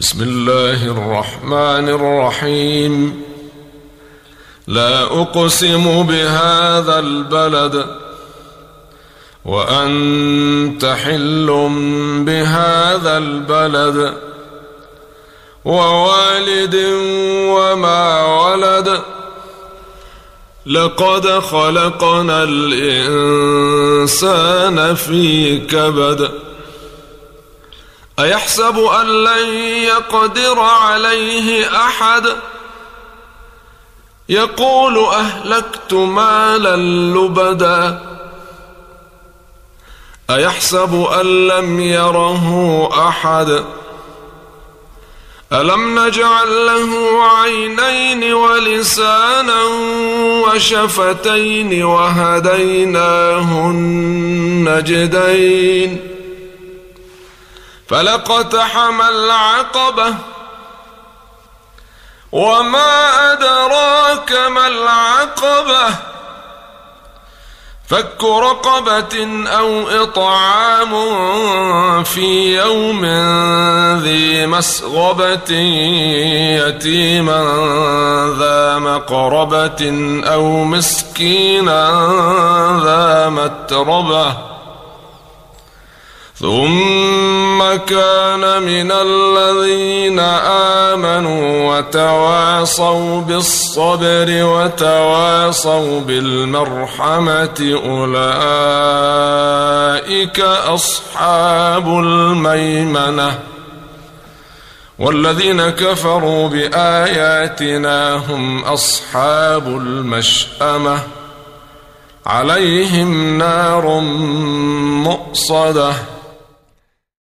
بسم الله الرحمن الرحيم. لا أقسم بهذا البلد وأنت حل بهذا البلد ووالد وما ولد لقد خلقنا الإنسان في كبد أيحسب أن لن يقدر عليه أحد يقول أهلكت مالا لبدا أيحسب أن لم يره أحد ألم نجعل له عينين ولسانا وشفتين وهديناه النجدين فلاقتحم العقبة وما أدراك ما العقبة فك رقبة أو إطعام في يوم ذي مسغبة يتيما ذا مقربة أو مسكينا ذا متربة ثم كان من الذين آمنوا وتواصوا بالصبر وتواصوا بالمرحمة أولئك أصحاب الميمنة والذين كفروا بآياتنا هم أصحاب المشأمة عليهم نار مؤصدة